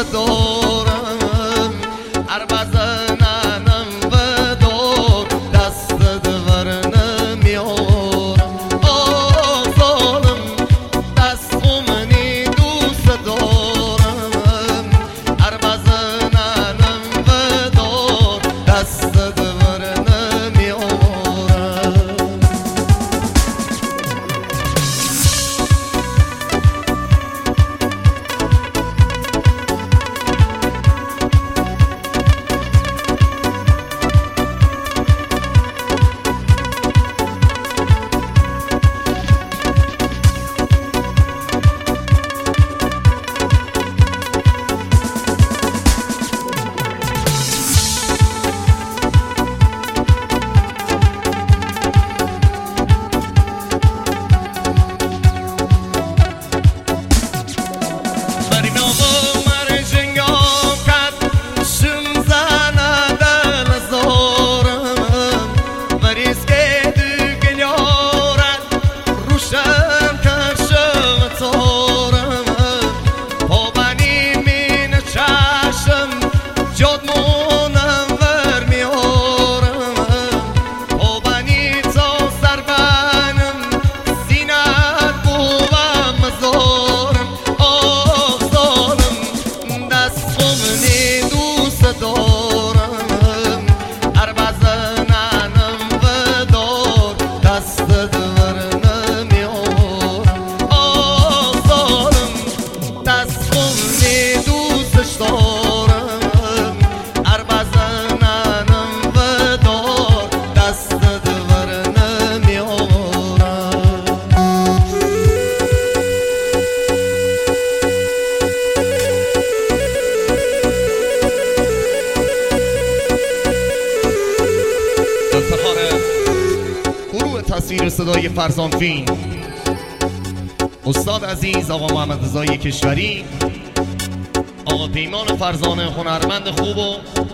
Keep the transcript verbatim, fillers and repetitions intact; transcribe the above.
دارم هر بزننم و دار دست دور نمیارم آه ظالم دست منی دوست دارم هر بزننم و دار دست دور نمیارم تصویر صدای فرزان فین استاد عزیز آقا محمد رضای کشوری، آقا پیمان فرزان هنرمند خوب و